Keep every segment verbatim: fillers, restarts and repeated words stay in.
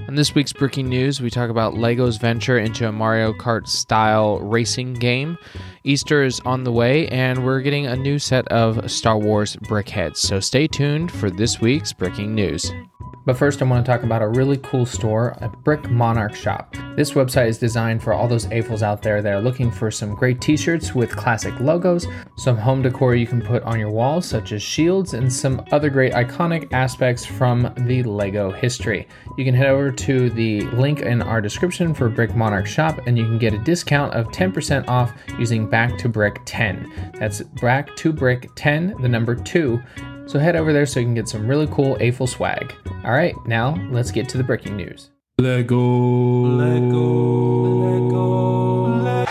On this week's Breaking News, we talk about LEGO's venture into a Mario Kart-style racing game. Easter is on the way, and we're getting a new set of Star Wars brickheads. So stay tuned for this week's Breaking News. But first, I want to talk about a really cool store, a Brick Monarch shop. This website is designed for all those A F Os out there that are looking for some great t-shirts with classic logos, some home decor you can put on your walls, such as shields, and some other great iconic aspects from the LEGO history. You can head over to the link in our description for Brick Monarch shop, and you can get a discount of ten percent off using Back to Brick ten. That's Back to Brick ten, the number two. So head over there so you can get some really cool A F O swag. All right, now let's get to the breaking news. Lego. Lego. Lego.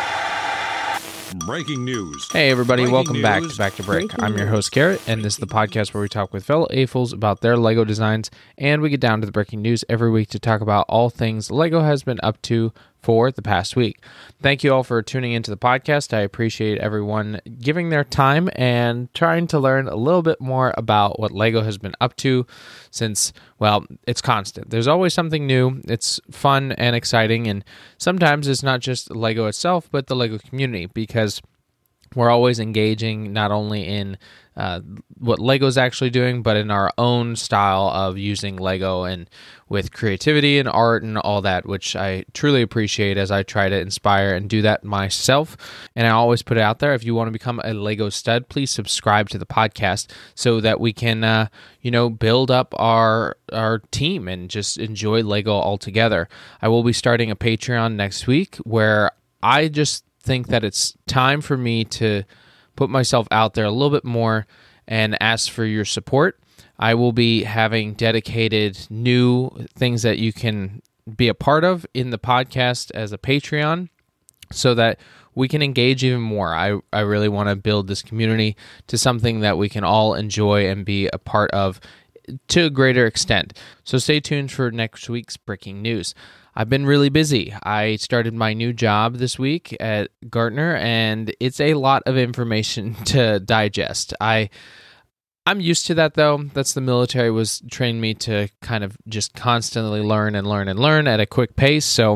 Breaking news. Hey everybody, Breaking welcome news. back to Back to Brick. Breaking I'm your host Garrett, and this is the podcast where we talk with fellow A F Os about their LEGO designs, and we get down to the breaking news every week to talk about all things LEGO has been up to for the past week. Thank you all for tuning into the podcast. I appreciate everyone giving their time and trying to learn a little bit more about what LEGO has been up to since, well, it's constant. There's always something new. It's fun and exciting, and sometimes it's not just LEGO itself, but the LEGO community, because we're always engaging not only in uh, what LEGO's actually doing, but in our own style of using LEGO and with creativity and art and all that, which I truly appreciate as I try to inspire and do that myself. And I always put it out there. If you want to become a LEGO stud, please subscribe to the podcast so that we can, uh, you know, build up our our team and just enjoy LEGO altogether. I will be starting a Patreon next week where I just think that it's time for me to put myself out there a little bit more and ask for your support. I will be having dedicated new things that you can be a part of in the podcast as a Patreon so that we can engage even more. I, I really want to build this community to something that we can all enjoy and be a part of to a greater extent. So stay tuned for next week's breaking news. I've been really busy. I started my new job this week at Gartner, and it's a lot of information to digest. I, I'm used to that, though. That's the military was trained me to kind of just constantly learn and learn and learn at a quick pace, so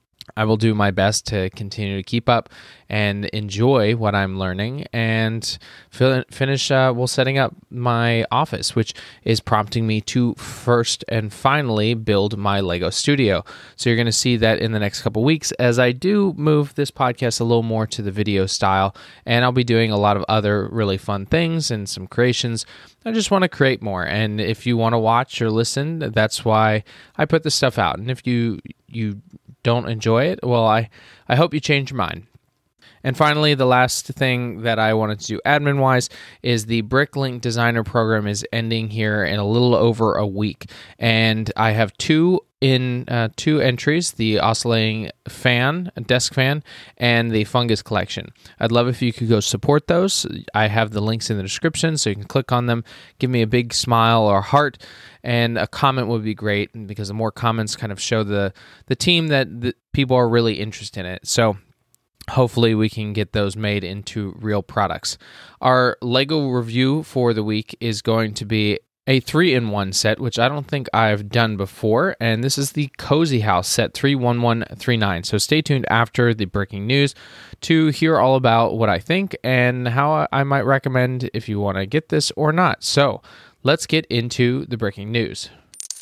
I will do my best to continue to keep up and enjoy what I'm learning and finish uh, well setting up my office, which is prompting me to first and finally build my LEGO studio. So you're going to see that in the next couple weeks as I do move this podcast a little more to the video style, and I'll be doing a lot of other really fun things and some creations. I just want to create more, and if you want to watch or listen, that's why I put this stuff out. And if you you don't enjoy it, well, I, I hope you change your mind. And finally, the last thing that I wanted to do admin-wise is the Bricklink Designer Program is ending here in a little over a week. And I have two in uh, two entries, the oscillating fan, desk fan, and the fungus collection. I'd love if you could go support those. I have the links in the description, so you can click on them, give me a big smile or heart, and a comment would be great, because the more comments kind of show the, the team that the people are really interested in it. So hopefully we can get those made into real products. Our LEGO review for the week is going to be a three-in-one set, which I don't think I've done before, and this is the Cozy House set three one one three nine. So stay tuned after the breaking news to hear all about what I think and how I might recommend if you want to get this or not. So let's get into the breaking news.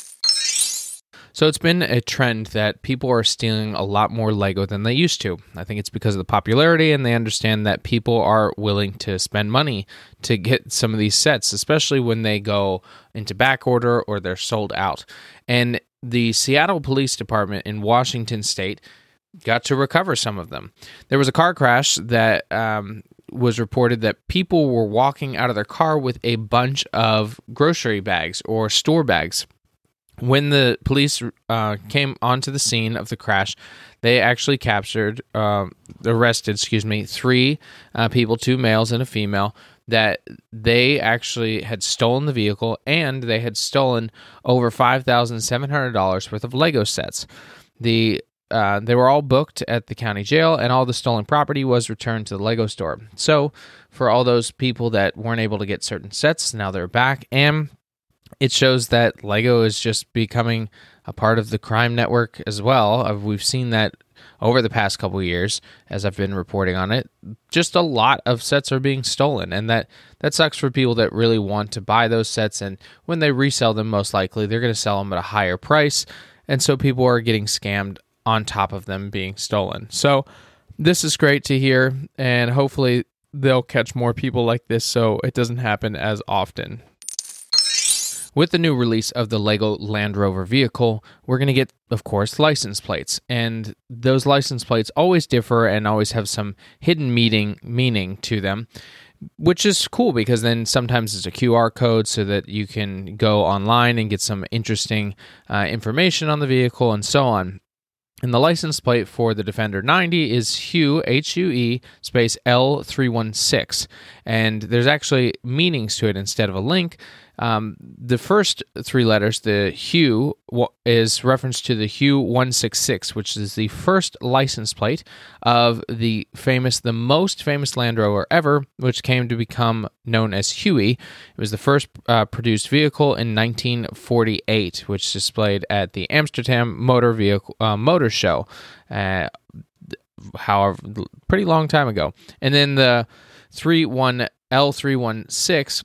So it's been a trend that people are stealing a lot more LEGO than they used to. I think it's because of the popularity, and they understand that people are willing to spend money to get some of these sets, especially when they go into back order or they're sold out. And the Seattle Police Department in Washington State got to recover some of them. There was a car crash that um, was reported that people were walking out of their car with a bunch of grocery bags or store bags. When the police uh, came onto the scene of the crash, they actually captured, uh, arrested, excuse me, three uh, people, two males and a female, that they actually had stolen the vehicle, and they had stolen over five thousand seven hundred dollars worth of LEGO sets. The uh, they were all booked at the county jail, and all the stolen property was returned to the LEGO store. So for all those people that weren't able to get certain sets, now they're back, and it shows that Lego is just becoming a part of the crime network as well. Uh, We've seen that over the past couple of years as I've been reporting on it. Just a lot of sets are being stolen, and that, that sucks for people that really want to buy those sets, and when they resell them, most likely they're going to sell them at a higher price, and so people are getting scammed on top of them being stolen. So this is great to hear, and hopefully they'll catch more people like this so it doesn't happen as often. With the new release of the Lego Land Rover vehicle, we're going to get, of course, license plates. And those license plates always differ and always have some hidden meaning, meaning to them, which is cool because then sometimes it's a Q R code so that you can go online and get some interesting uh, information on the vehicle and so on. And the license plate for the Defender ninety is Hue, H U E, space L three one six. And there's actually meanings to it instead of a link. Um, the first three letters, the Hue, is reference to the Hue one sixty-six, which is the first license plate of the famous, the most famous Land Rover ever, which came to become known as Huey. It was the first uh, produced vehicle in nineteen forty-eight, which displayed at the Amsterdam Motor Vehicle uh, Motor Show. Uh, however, pretty long time ago. And then the L three one six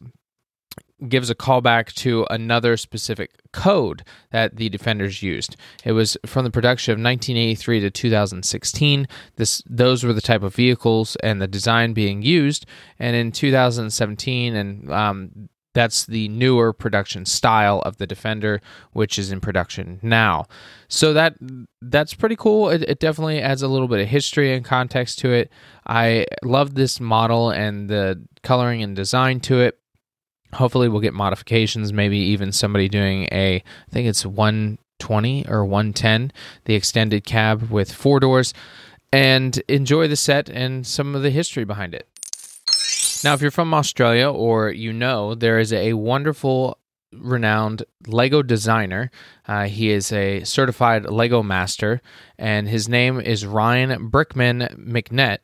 gives a callback to another specific code that the Defenders used. It was from the production of nineteen eighty-three to two thousand sixteen. This those were the type of vehicles and the design being used. And in two thousand seventeen, and um, that's the newer production style of the Defender, which is in production now. So that that's pretty cool. It, it definitely adds a little bit of history and context to it. I love this model and the coloring and design to it. Hopefully we'll get modifications, maybe even somebody doing a, I think it's one twenty or one ten, the extended cab with four doors, and enjoy the set and some of the history behind it. Now, if you're from Australia or you know, there is a wonderful, renowned Lego designer. Uh, he is a certified Lego master, and his name is Ryan Brickman McNett.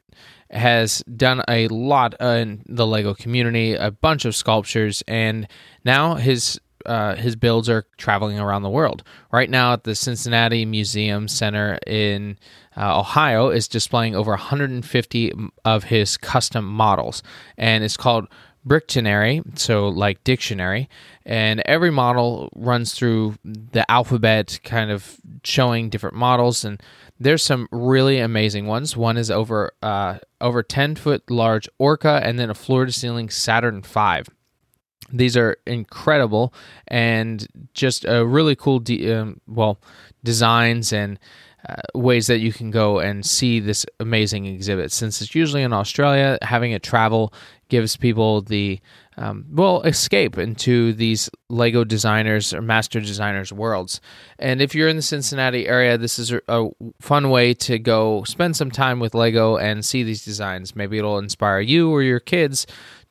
Has done a lot in the Lego community, a bunch of sculptures, and now his uh, his builds are traveling around the world. Right now at the Cincinnati Museum Center in uh, Ohio is displaying over one hundred fifty of his custom models, and it's called Brictionary, so like dictionary, and every model runs through the alphabet, kind of showing different models, and there's some really amazing ones. One is over uh, over ten foot large Orca, and then a floor-to-ceiling Saturn five. These are incredible and just a really cool, de- um, well, designs and uh, ways that you can go and see this amazing exhibit. Since it's usually in Australia, having it travel gives people the, um, well, escape into these Lego designers or master designers' worlds. And if you're in the Cincinnati area, this is a, a fun way to go spend some time with Lego and see these designs. Maybe it'll inspire you or your kids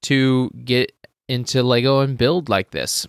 to get into Lego and build like this.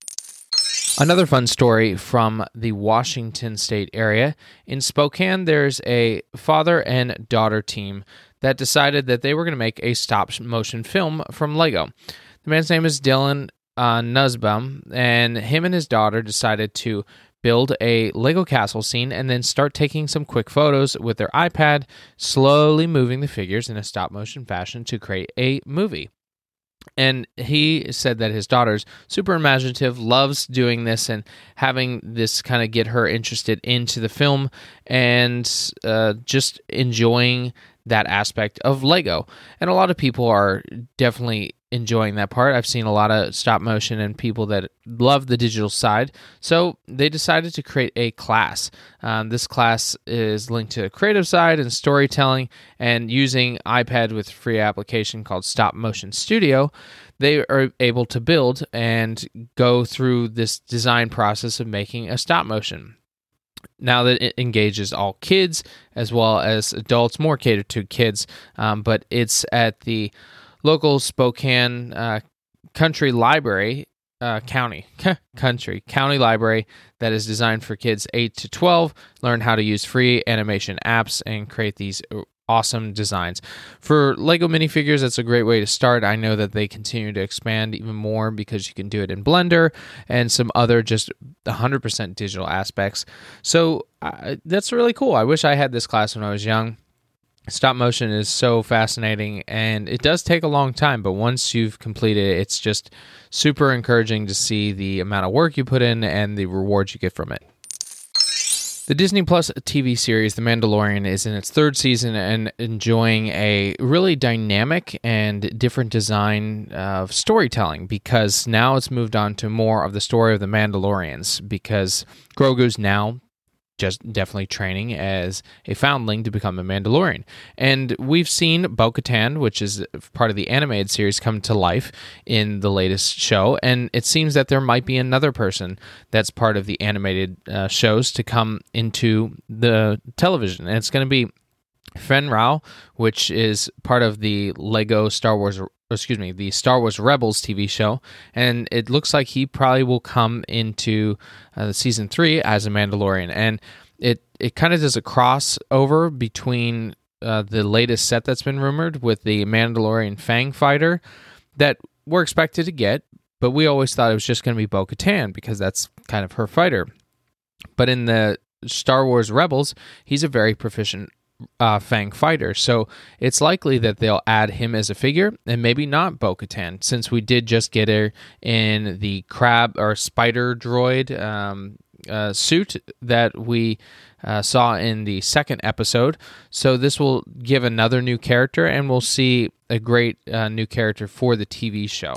Another fun story from the Washington State area. In Spokane, there's a father and daughter team that decided that they were going to make a stop-motion film from Lego. The man's name is Dylan uh, Nussbaum, and him and his daughter decided to build a Lego castle scene and then start taking some quick photos with their iPad, slowly moving the figures in a stop-motion fashion to create a movie. And he said that his daughter's super imaginative, loves doing this and having this kind of get her interested into the film and uh, just enjoying that aspect of Lego. And a lot of people are definitely enjoying that part. I've seen a lot of stop motion and people that love the digital side. So they decided to create a class. Um, this class is linked to the creative side and storytelling, and using iPad with a free application called Stop Motion Studio, they are able to build and go through this design process of making a stop motion. Now that it engages all kids as well as adults, more catered to kids, um, but it's at the local Spokane uh, Country Library, uh, County, Country, County Library that is designed for kids eight to twelve, learn how to use free animation apps and create these awesome designs. For Lego minifigures, that's a great way to start. I know that they continue to expand even more because you can do it in Blender and some other just one hundred percent digital aspects. So uh, that's really cool. I wish I had this class when I was young. Stop motion is so fascinating, and it does take a long time, but once you've completed it, it's just super encouraging to see the amount of work you put in and the rewards you get from it. The Disney Plus T V series, The Mandalorian, is in its third season and enjoying a really dynamic and different design of storytelling, because now it's moved on to more of the story of the Mandalorians, because Grogu's now just definitely training as a foundling to become a Mandalorian. And we've seen Bo-Katan, which is part of the animated series, come to life in the latest show, and it seems that there might be another person that's part of the animated uh, shows to come into the television, and it's going to be Fenn Rau, which is part of the Lego Star Wars, excuse me, the Star Wars Rebels T V show, and it looks like he probably will come into uh, season three as a Mandalorian, and it it kind of does a crossover between uh, the latest set that's been rumored with the Mandalorian Fang fighter that we're expected to get, but we always thought it was just going to be Bo-Katan because that's kind of her fighter. But in the Star Wars Rebels, he's a very proficient Uh, Fang fighter, so it's likely that they'll add him as a figure, and maybe not Bo-Katan, since we did just get her in the crab or spider droid um, uh, suit that we uh, saw in the second episode. So this will give another new character, and we'll see a great uh, new character for the T V show.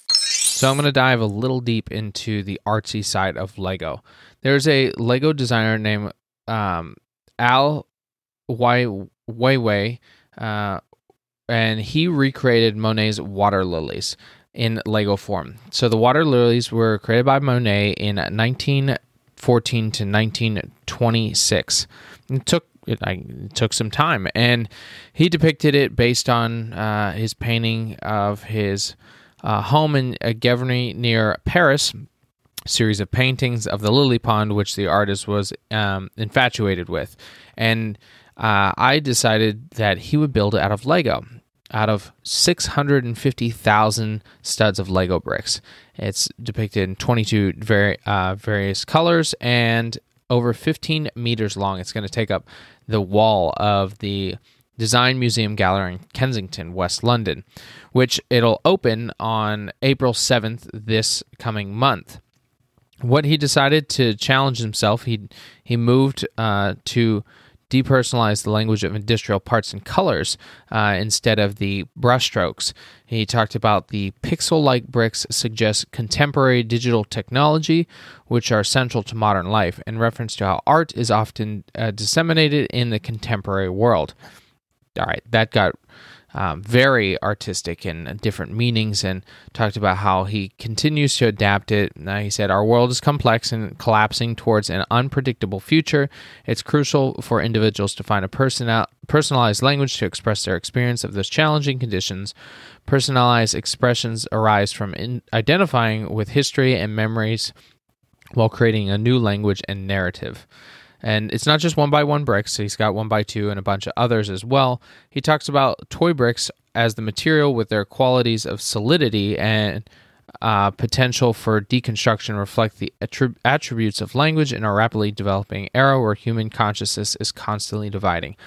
So I'm going to dive a little deep into the artsy side of Lego. There's a Lego designer named um, Al Wai Weiwei, uh, and he recreated Monet's water lilies in Lego form. So the water lilies were created by Monet in nineteen fourteen to nineteen twenty-six. It took it, I, it took some time, and he depicted it based on uh, his painting of his uh, home in uh, Gevry near Paris. Series of paintings of the lily pond, which the artist was um, infatuated with, and Uh, I decided that he would build it out of Lego, out of six hundred fifty thousand studs of Lego bricks. It's depicted in twenty-two very, uh, various colors and over fifteen meters long. It's going to take up the wall of the Design Museum Gallery in Kensington, West London, which it'll open on April seventh this coming month. What he decided to challenge himself, he, he moved uh, to depersonalize the language of industrial parts and colors uh, instead of the brushstrokes. He talked about the pixel-like bricks suggest contemporary digital technology, which are central to modern life, in reference to how art is often uh, disseminated in the contemporary world. All right, that got um, very artistic and different meanings, and talked about how he continues to adapt it. Now, he said, our world is complex and collapsing towards an unpredictable future. It's crucial for individuals to find a personal, personalized language to express their experience of those challenging conditions. Personalized expressions arise from in identifying with history and memories while creating a new language and narrative. And it's not just one by one bricks. He's got one by two and a bunch of others as well. He talks about toy bricks as the material with their qualities of solidity and uh, potential for deconstruction reflect the attrib- attributes of language in a rapidly developing era where human consciousness is constantly dividing.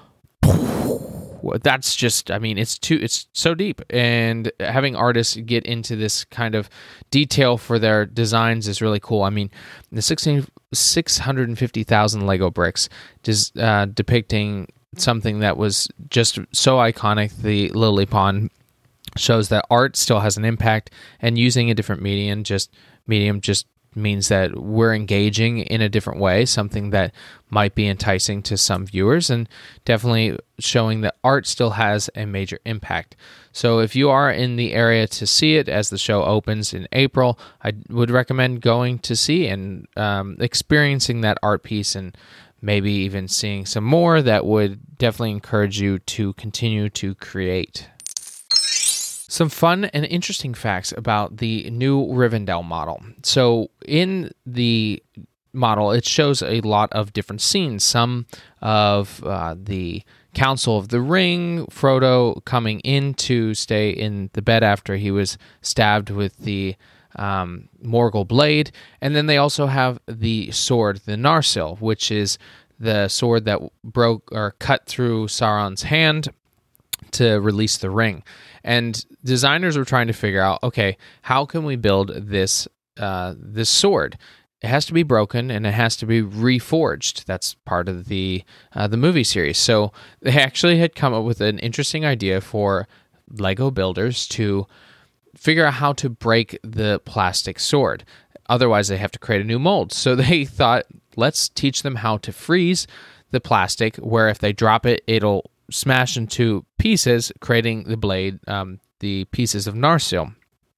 That's just, I mean, it's too, it's so deep, and having artists get into this kind of detail for their designs is really cool. I mean, the six hundred fifty thousand Lego bricks just uh, depicting something that was just so iconic, the Lily Pond, shows that art still has an impact, and using a different medium just medium just means that we're engaging in a different way, something that might be enticing to some viewers, and definitely showing that art still has a major impact. So if you are in the area to see it as the show opens in April, I would recommend going to see and um, experiencing that art piece, and maybe even seeing some more that would definitely encourage you to continue to create. Some fun and interesting facts about the new Rivendell model. So in the model, it shows a lot of different scenes, some of uh, the Council of the Ring, Frodo coming in to stay in the bed after he was stabbed with the um, Morgul blade. And then they also have the sword, the Narsil, which is the sword that broke or cut through Sauron's hand to release the ring. And designers were trying to figure out, okay, how can we build this uh, this sword? It has to be broken and it has to be reforged. That's part of the uh, the movie series. So they actually had come up with an interesting idea for Lego builders to figure out how to break the plastic sword. Otherwise, they have to create a new mold. So they thought, let's teach them how to freeze the plastic, where if they drop it, it'll smash into pieces, creating the blade, um, the pieces of Narsil.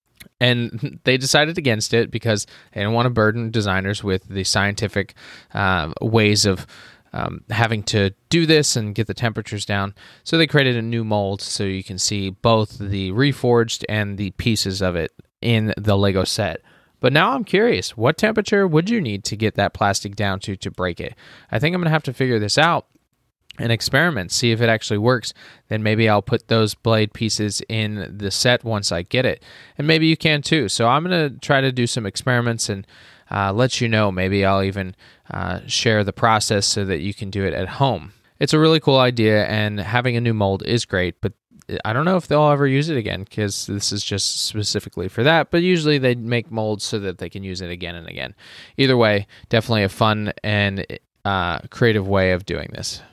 And they decided against it because they didn't want to burden designers with the scientific uh, ways of um, having to do this and get the temperatures down. So they created a new mold so you can see both the reforged and the pieces of it in the Lego set. But now I'm curious, what temperature would you need to get that plastic down to to break it? I think I'm going to have to figure this out and experiment, see if it actually works. Then maybe I'll put those blade pieces in the set once I get it. And maybe you can too. So I'm going to try to do some experiments and uh, let you know. Maybe I'll even uh, share the process so that you can do it at home. It's a really cool idea, and having a new mold is great, but I don't know if they'll ever use it again because this is just specifically for that. But usually they make molds so that they can use it again and again. Either way, definitely a fun and uh, creative way of doing this.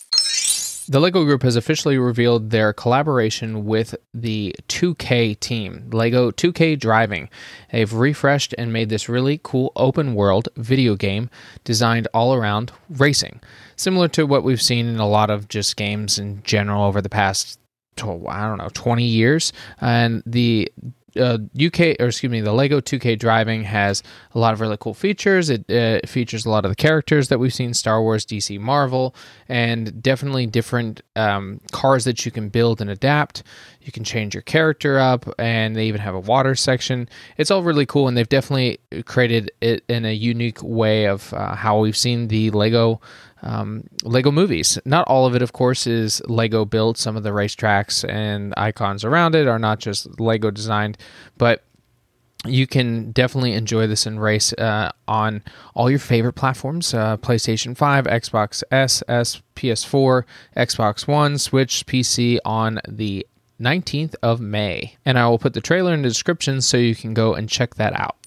The LEGO Group has officially revealed their collaboration with the two K team, LEGO two K Driving. They've refreshed and made this really cool open world video game designed all around racing, similar to what we've seen in a lot of just games in general over the past, I don't know, twenty years. And the Uh, U K, or excuse me, the LEGO two K Driving has a lot of really cool features. It uh, features a lot of the characters that we've seen, Star Wars, D C, Marvel, and definitely different um, cars that you can build and adapt. You can change your character up, and they even have a water section. It's all really cool, and they've definitely created it in a unique way of uh, how we've seen the LEGO Um, Lego movies. Not all of it, of course, is Lego built. Some of the racetracks and icons around it are not just Lego designed, but you can definitely enjoy this and race uh, on all your favorite platforms, uh, PlayStation five, Xbox S, S, P S four, Xbox One, Switch, P C on the nineteenth of May. And I will put the trailer in the description so you can go and check that out.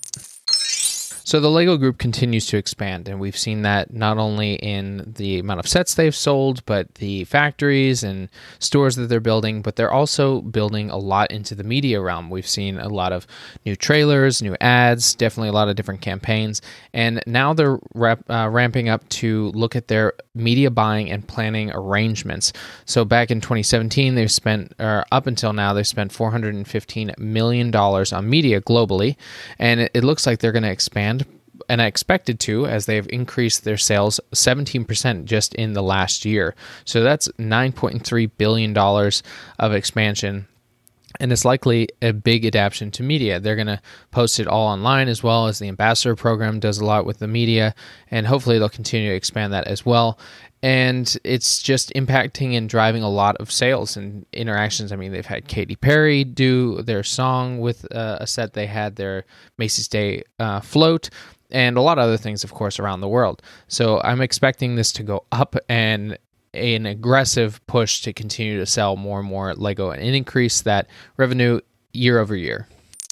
So the LEGO Group continues to expand, and we've seen that not only in the amount of sets they've sold, but the factories and stores that they're building, but they're also building a lot into the media realm. We've seen a lot of new trailers, new ads, definitely a lot of different campaigns, and now they're rap- uh, ramping up to look at their media buying and planning arrangements. So back in twenty seventeen, they've spent, or up until now, they've spent four hundred fifteen million dollars on media globally, and it, it looks like they're going to expand, and I expected to, as they've increased their sales seventeen percent just in the last year. So that's nine point three billion dollars of expansion, and it's likely a big adaptation to media. They're going to post it all online, as well as the Ambassador program does a lot with the media, and hopefully they'll continue to expand that as well. And it's just impacting and driving a lot of sales and interactions. I mean, they've had Katy Perry do their song with uh, a set. They had their Macy's Day uh, float, and a lot of other things, of course, around the world. So I'm expecting this to go up and an aggressive push to continue to sell more and more Lego and increase that revenue year over year.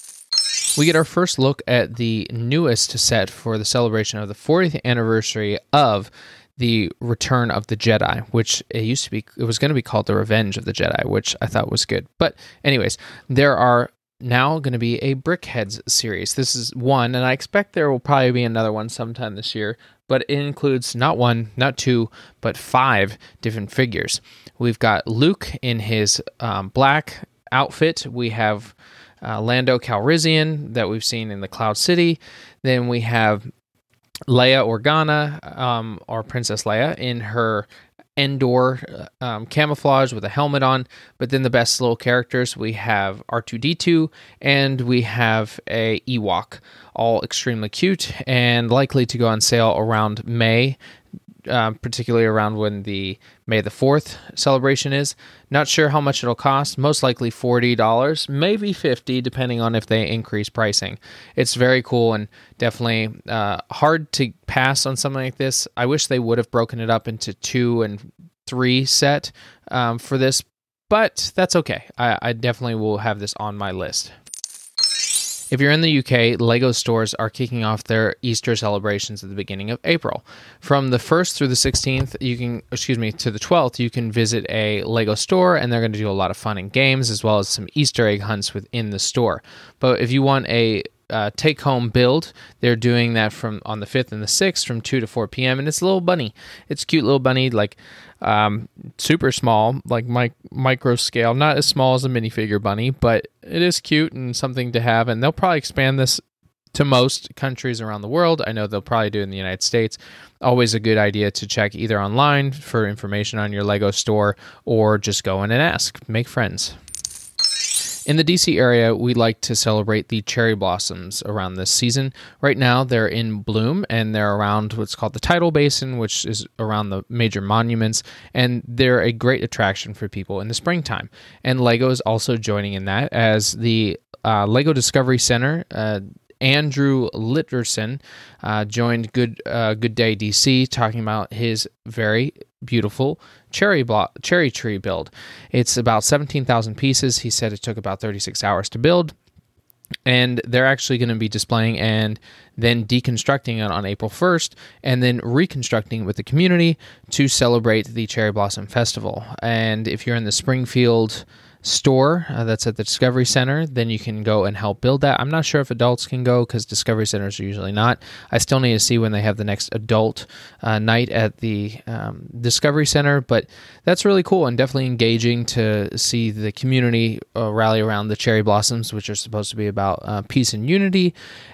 We get our first look at the newest set for the celebration of the fortieth anniversary of the Return of the Jedi, which it used to be, it was going to be called the Revenge of the Jedi, which I thought was good. But anyways, there are now going to be a Brickheads series. This is one, and I expect there will probably be another one sometime this year, but it includes not one, not two, but five different figures. We've got Luke in his um, black outfit. We have uh, Lando Calrissian that we've seen in the Cloud City. Then we have Leia Organa, um, or Princess Leia, in her Endor um, camouflage with a helmet on. But then the best little characters, we have R two D two and we have a Ewok, all extremely cute and likely to go on sale around May uh, particularly around when the May the fourth celebration is. Not sure how much it'll cost. Most likely forty dollars, maybe fifty dollars, depending on if they increase pricing. It's very cool and definitely uh, hard to pass on something like this. I wish they would have broken it up into two and three set um, for this, but that's okay. I, I definitely will have this on my list. If you're in the U K, LEGO stores are kicking off their Easter celebrations at the beginning of April. From the first through the sixteenth, you can, excuse me, to the twelfth, you can visit a LEGO store, and they're going to do a lot of fun and games, as well as some Easter egg hunts within the store. But if you want a uh, take-home build, they're doing that from on the fifth and the sixth from two to four p.m., and it's a little bunny. It's a cute little bunny, like um, super small, like mi- micro scale, not as small as a minifigure bunny, but it is cute and something to have, and they'll probably expand this to most countries around the world. I know they'll probably do it in the United States. Always a good idea to check either online for information on your LEGO store or just go in and ask. Make friends. In the D C area, we like to celebrate the cherry blossoms around this season. Right now, they're in bloom, and they're around what's called the Tidal Basin, which is around the major monuments, and they're a great attraction for people in the springtime. And LEGO is also joining in that, as the uh, LEGO Discovery Center, uh, Andrew Litterson, uh, joined Good uh, Good Day D C, talking about his very beautiful cherry block, cherry tree build. It's about seventeen thousand pieces. He said it took about thirty-six hours to build, and they're actually going to be displaying and then deconstructing it on April first, and then reconstructing with the community to celebrate the Cherry Blossom Festival. And if you're in the Springfield store uh, that's at the Discovery Center, then you can go and help build that. I'm not sure if adults can go because Discovery Centers are usually not. I still need to see when they have the next adult uh, night at the um, Discovery Center, but that's really cool and definitely engaging to see the community uh, rally around the cherry blossoms, which are supposed to be about uh, peace and unity,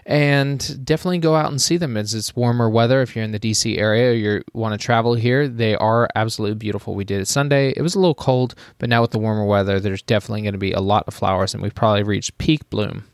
and definitely go out and see them as it's warmer weather. If you're in the D C area or you want to travel here, they are absolutely beautiful. We did it Sunday. It was a little cold, but now with the warmer weather, there's definitely going to be a lot of flowers, and we've probably reached peak bloom.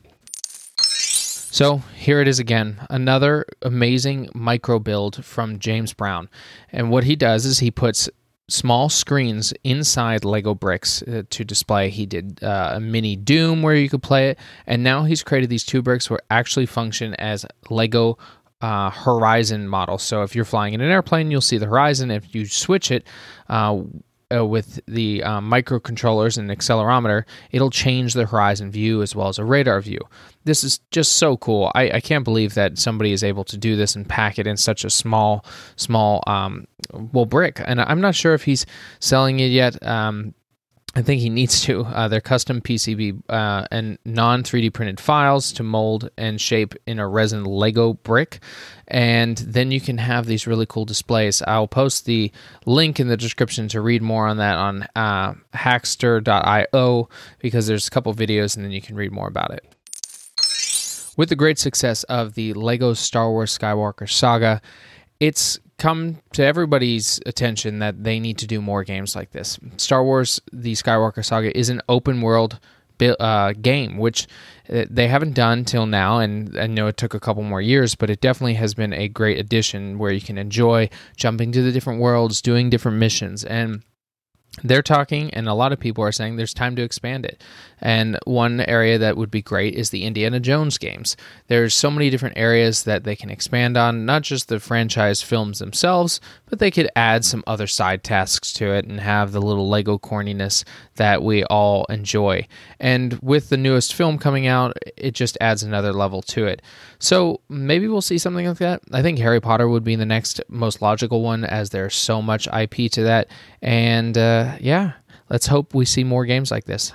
So here it is again, another amazing micro build from James Brown. And what he does is he puts small screens inside Lego bricks uh, to display. He did uh, a mini Doom where you could play it, and now he's created these two bricks where actually function as Lego uh, horizon models. So if you're flying in an airplane, you'll see the horizon. If you switch it uh, Uh, with the um, microcontrollers and accelerometer, it'll change the horizon view as well as a radar view. This is just so cool. I, I can't believe that somebody is able to do this and pack it in such a small, small, um, well, brick. And I'm not sure if he's selling it yet. Um, I think he needs to. Uh, they're custom P C B uh, and non three D printed files to mold and shape in a resin Lego brick. And then you can have these really cool displays. I'll post the link in the description to read more on that on uh, hackster dot io, because there's a couple videos and then you can read more about it. With the great success of the Lego Star Wars Skywalker Saga, it's come to everybody's attention that they need to do more games like this. Star Wars, the Skywalker Saga, is an open world uh, game, which they haven't done till now, and I know it took a couple more years, but it definitely has been a great addition where you can enjoy jumping to the different worlds, doing different missions, and they're talking, and a lot of people are saying there's time to expand it. And one area that would be great is the Indiana Jones games. There's so many different areas that they can expand on, not just the franchise films themselves, but they could add some other side tasks to it and have the little Lego corniness that we all enjoy. And with the newest film coming out, it just adds another level to it. So maybe we'll see something like that. I think Harry Potter would be the next most logical one, as there's so much I P to that. And uh, yeah, let's hope we see more games like this.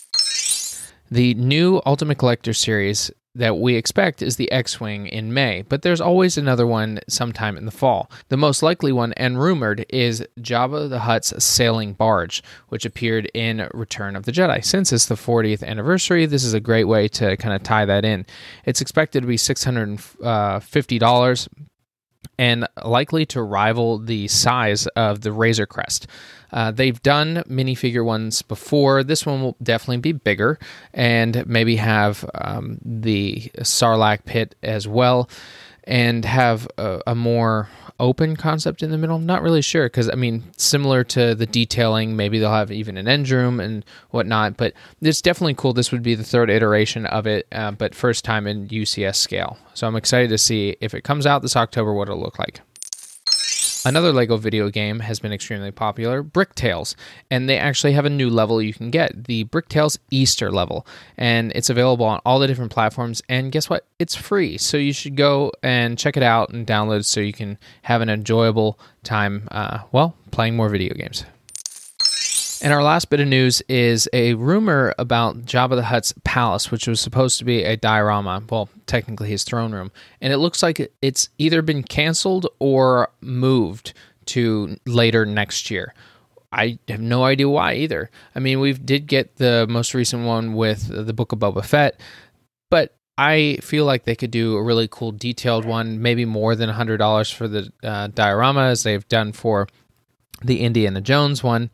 The new Ultimate Collector series that we expect is the X-Wing in May, but there's always another one sometime in the fall. The most likely one, and rumored, is Jabba the Hutt's sailing barge, which appeared in Return of the Jedi. Since it's the fortieth anniversary, this is a great way to kind of tie that in. It's expected to be six hundred fifty dollars and likely to rival the size of the Razor Crest. Uh, they've done minifigure ones before. This one will definitely be bigger and maybe have um, the Sarlacc pit as well. and have a, a more open concept in the middle. I'm not really sure, because I mean, similar to the detailing, maybe they'll have even an end room and whatnot, but it's definitely cool. This would be the third iteration of it, uh, but first time in U C S scale. So I'm excited to see if it comes out this October, what it'll look like. Another LEGO video game has been extremely popular, Bricktales, and they actually have a new level you can get, the Bricktales Easter level, and it's available on all the different platforms, and guess what? It's free, so you should go and check it out and download it so you can have an enjoyable time, uh, well, playing more video games. And our last bit of news is a rumor about Jabba the Hutt's palace, which was supposed to be a diorama, well, technically his throne room, and it looks like it's either been canceled or moved to later next year. I have no idea why either. I mean, we did get the most recent one with the Book of Boba Fett, but I feel like they could do a really cool detailed one, maybe more than one hundred dollars for the uh, diorama, as they've done for the Indiana Jones one.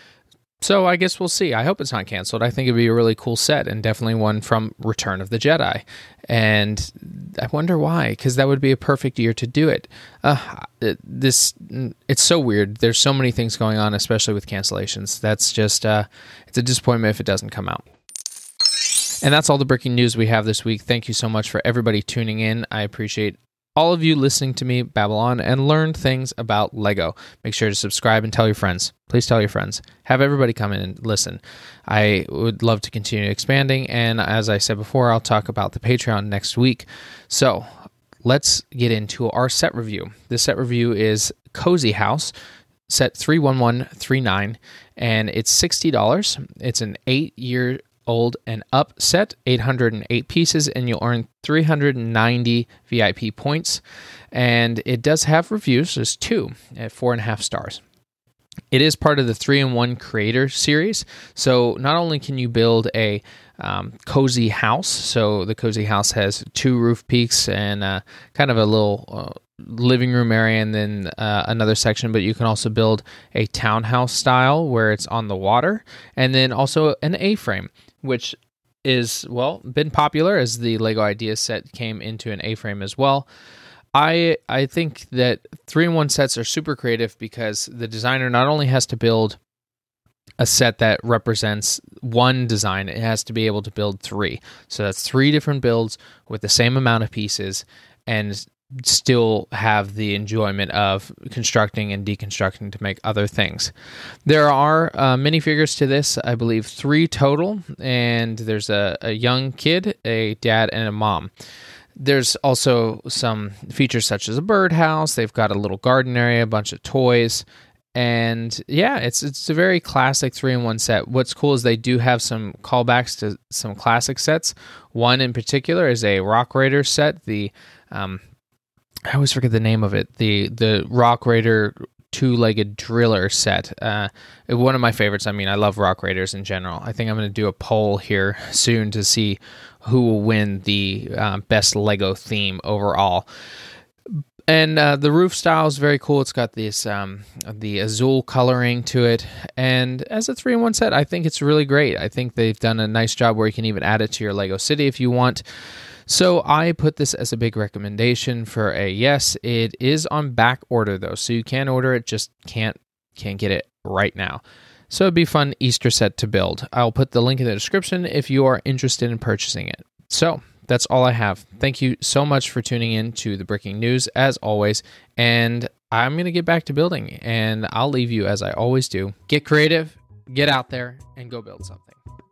So I guess we'll see. I hope it's not canceled. I think it'd be a really cool set, and definitely one from Return of the Jedi. And I wonder why, because that would be a perfect year to do it. Uh, this it's so weird. There's so many things going on, especially with cancellations. That's just uh, it's a disappointment if it doesn't come out. And that's all the breaking news we have this week. Thank you so much for everybody tuning in. I appreciate all of you listening to me babble on and learn things about LEGO. Make sure to subscribe and tell your friends. Please tell your friends. Have everybody come in and listen. I would love to continue expanding, and as I said before, I'll talk about the Patreon next week. So let's get into our set review. This set review is Cozy House, set three one one three nine, and it's sixty dollars. It's an eight-year old and up set, eight hundred eight pieces, and you'll earn three hundred ninety V I P points. And it does have reviews. There's two at four and a half stars. It is part of the three in one Creator series. So not only can you build a um, cozy house, so the cozy house has two roof peaks and uh, kind of a little uh, living room area, and then uh, another section, but you can also build a townhouse style where it's on the water, and then also an A-frame, which is, well, been popular as the LEGO Ideas set came into an A-frame as well. I I think that three in one sets are super creative because the designer not only has to build a set that represents one design, it has to be able to build three. So that's three different builds with the same amount of pieces and still have the enjoyment of constructing and deconstructing to make other things. There are uh, minifigures to this, I believe three total, and there's a, a young kid, a dad, and a mom. There's also some features such as a birdhouse. They've got a little garden area, a bunch of toys, and yeah, it's it's a very classic three in one set. What's cool is they do have some callbacks to some classic sets. One in particular is a Rock Raider set, the um, I always forget the name of it. The the Rock Raider two-legged driller set. Uh, one of my favorites. I mean, I love Rock Raiders in general. I think I'm going to do a poll here soon to see who will win the uh, best LEGO theme overall. And uh, the roof style is very cool. It's got this um, the azul coloring to it. And as a three in one set, I think it's really great. I think they've done a nice job where you can even add it to your LEGO City if you want. So I put this as a big recommendation for a yes. It is on back order though, so you can order it, just can't can't get it right now. So it'd be a fun Easter set to build. I'll put the link in the description if you are interested in purchasing it. So that's all I have. Thank you so much for tuning in to the Breaking News as always, and I'm going to get back to building, and I'll leave you as I always do. Get creative, get out there, and go build something.